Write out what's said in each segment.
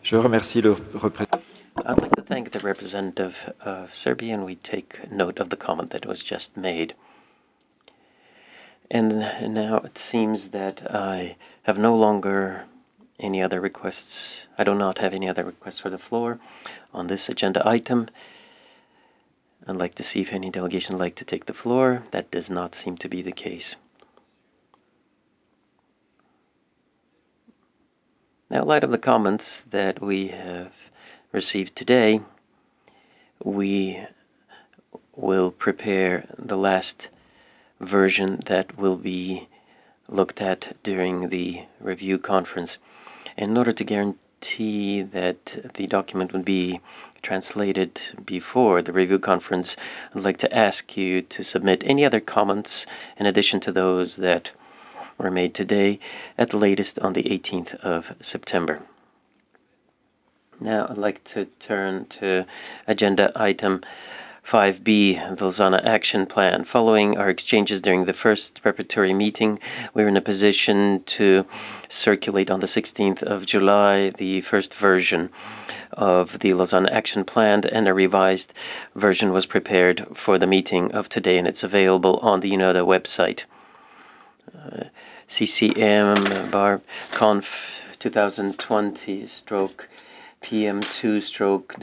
Je remercie le représentant. I'd like to thank the representative of Serbia, and we take note of the comment that was just made. And now it seems that I have no longer any other requests. I do not have any other requests for the floor on this agenda item. I'd like to see if any delegation would like to take the floor. That does not seem to be the case. Now, in light of the comments that we have received today, we will prepare the last version that will be looked at during the review conference. In order to guarantee that the document would be translated before the review conference, I'd like to ask you to submit any other comments in addition to those that were made today, at the latest on the 18th of September. Now I'd like to turn to agenda item 5B, the Lausanne Action Plan. Following our exchanges during the first preparatory meeting, we were in a position to circulate on the 16th of July the first version of the Lausanne Action Plan, and a revised version was prepared for the meeting of today, and it's available on the UNODA website. CCM bar conf 2020 stroke PM2 stroke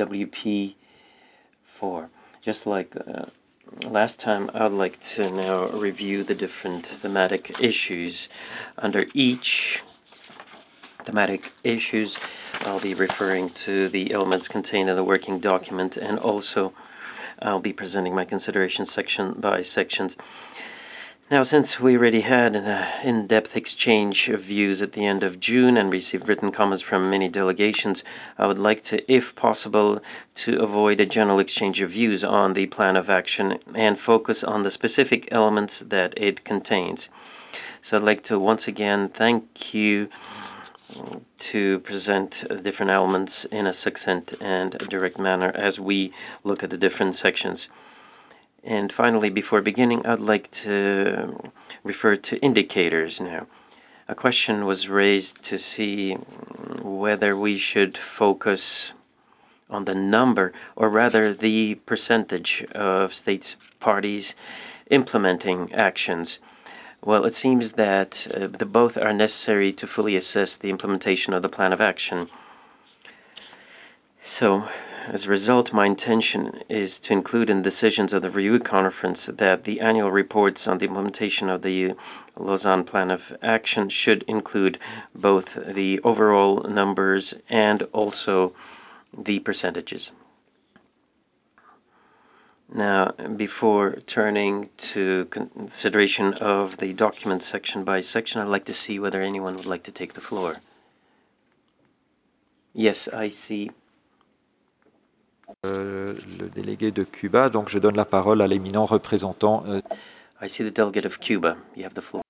WP4. Just like last time, I would like to now review the different thematic issues. Under each thematic issues, I'll be referring to the elements contained in the working document, and also I'll be presenting my considerations section by sections. Now, since we already had an in-depth exchange of views at the end of June and received written comments from many delegations, I would like to, if possible, to avoid a general exchange of views on the plan of action and focus on the specific elements that it contains. So I'd like to once again thank you to present different elements in a succinct and direct manner as we look at the different sections. And finally, before beginning, I'd like to refer to indicators now. A question was raised to see whether we should focus on the number, or rather the percentage of states parties implementing actions. Well, it seems that the both are necessary to fully assess the implementation of the plan of action. So, as a result, my intention is to include in decisions of the review conference that the annual reports on the implementation of the Lausanne Plan of Action should include both the overall numbers and also the percentages. Now, before turning to consideration of the document section by section, I'd like to see whether anyone would like to take the floor. Yes, I see. Le délégué de Cuba, donc je donne la parole à l'éminent représentant. I see the delegate of Cuba. You have the floor.